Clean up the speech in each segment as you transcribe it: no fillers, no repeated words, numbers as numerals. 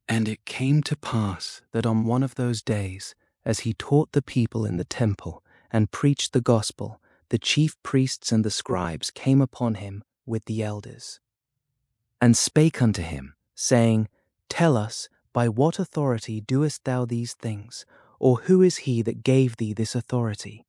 And it came to pass that on one of those days, as he taught the people in the temple and preached the gospel, the chief priests and the scribes came upon him with the elders, and spake unto him, saying, Tell us, by what authority doest thou these things? Or who is he that gave thee this authority?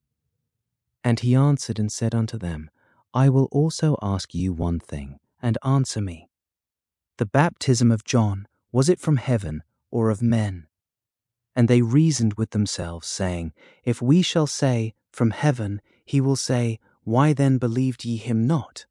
And he answered and said unto them, I will also ask you one thing, and answer me. The baptism of John, was it from heaven or of men? And they reasoned with themselves, saying, If we shall say, From heaven, he will say, Why then believed ye him not?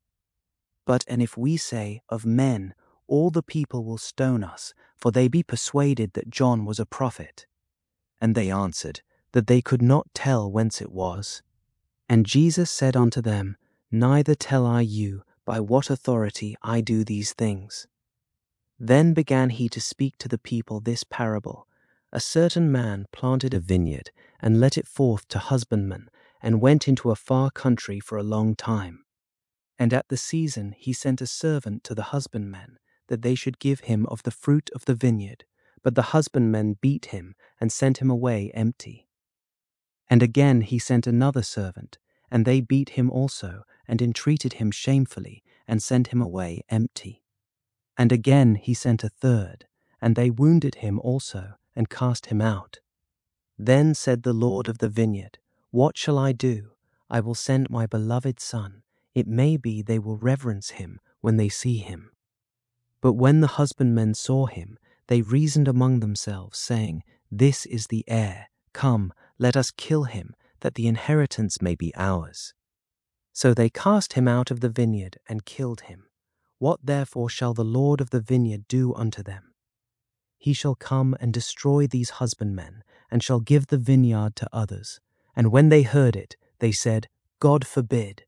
And if we say, Of men, all the people will stone us, for they be persuaded that John was a prophet. And they answered, that they could not tell whence it was. And Jesus said unto them, Neither tell I you by what authority I do these things. Then began he to speak to the people this parable. A certain man planted a vineyard, and let it forth to husbandmen, and went into a far country for a long time. And at the season he sent a servant to the husbandmen, that they should give him of the fruit of the vineyard. But the husbandmen beat him, and sent him away empty. And again he sent another servant, and they beat him also, and entreated him shamefully, and sent him away empty. And again he sent a third, and they wounded him also, and cast him out. Then said the Lord of the vineyard, What shall I do? I will send my beloved Son. It may be they will reverence him when they see him. But when the husbandmen saw him, they reasoned among themselves, saying, This is the heir. Come, let us kill him, that the inheritance may be ours. So they cast him out of the vineyard and killed him. What therefore shall the Lord of the vineyard do unto them? He shall come and destroy these husbandmen, and shall give the vineyard to others. And when they heard it, they said, God forbid.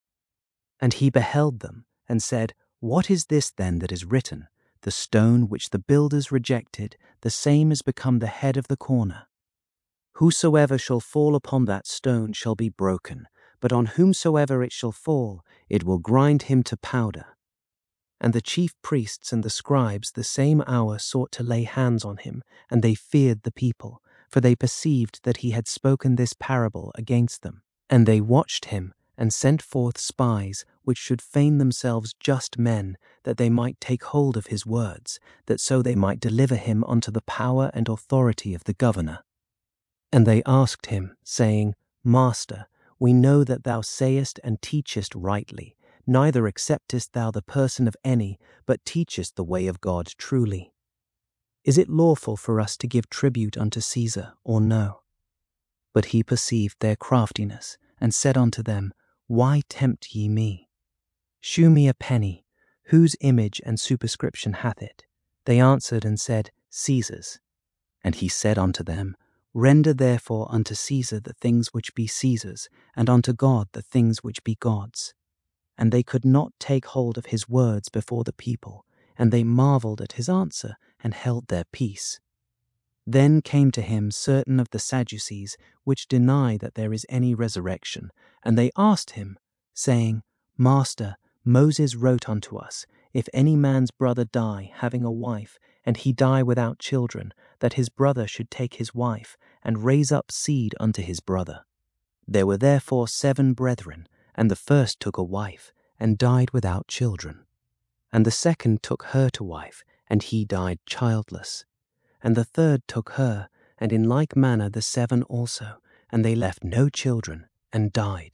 And he beheld them, and said, What is this then that is written? The stone which the builders rejected, the same is become the head of the corner. Whosoever shall fall upon that stone shall be broken, but on whomsoever it shall fall, it will grind him to powder. And the chief priests and the scribes the same hour sought to lay hands on him, and they feared the people, for they perceived that he had spoken this parable against them. And they watched him, and sent forth spies, which should feign themselves just men, that they might take hold of his words, that so they might deliver him unto the power and authority of the governor. And they asked him, saying, Master, we know that thou sayest and teachest rightly, neither acceptest thou the person of any, but teachest the way of God truly. Is it lawful for us to give tribute unto Caesar, or no? But he perceived their craftiness, and said unto them, Why tempt ye me? Shew me a penny. Whose image and superscription hath it? They answered and said, Caesar's. And he said unto them, Render therefore unto Caesar the things which be Caesar's, and unto God the things which be God's. And they could not take hold of his words before the people, and they marveled at his answer, and held their peace. Then came to him certain of the Sadducees, which deny that there is any resurrection, and they asked him, saying, Master, Moses wrote unto us, if any man's brother die, having a wife, and he die without children, that his brother should take his wife, and raise up seed unto his brother. There were therefore 7 brethren, and the first took a wife, and died without children. And the second took her to wife, and he died childless. And the third took her, and in like manner the 7 also, and they left no children, and died.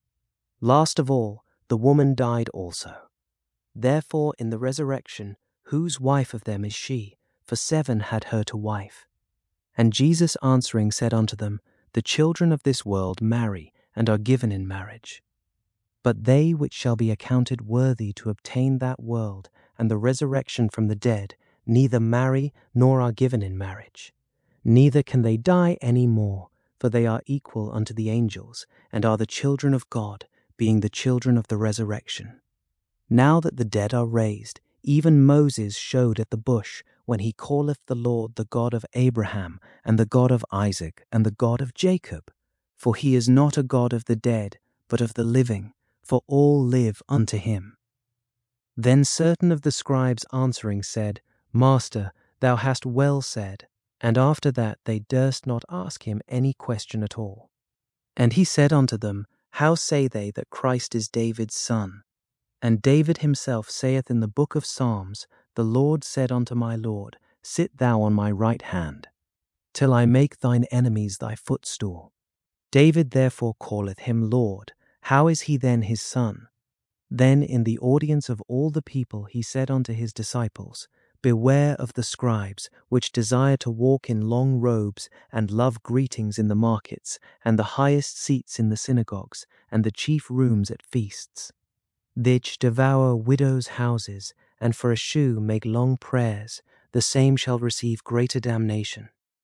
Last of all, the woman died also. Therefore in the resurrection, whose wife of them is she? For 7 had her to wife. And Jesus answering said unto them, The children of this world marry, and are given in marriage. But they which shall be accounted worthy to obtain that world, and the resurrection from the dead, neither marry nor are given in marriage. Neither can they die any more, for they are equal unto the angels, and are the children of God, being the children of the resurrection. Now that the dead are raised, even Moses showed at the bush, when he calleth the Lord the God of Abraham, and the God of Isaac, and the God of Jacob. For he is not a God of the dead, but of the living, for all live unto him. Then certain of the scribes answering said, Master, Thou hast well said. And after that they durst not ask him any question at all. And he said unto them, How say they that Christ is David's son? And David himself saith in the book of Psalms, The Lord said unto my Lord, Sit thou on my right hand, till I make thine enemies thy footstool. David therefore calleth him Lord. How is he then his son? Then in the audience of all the people he said unto his disciples, Beware of the scribes, which desire to walk in long robes, and love greetings in the markets, and the highest seats in the synagogues, and the chief rooms at feasts, which devour widows' houses, and for a shew make long prayers. The same shall receive greater damnation.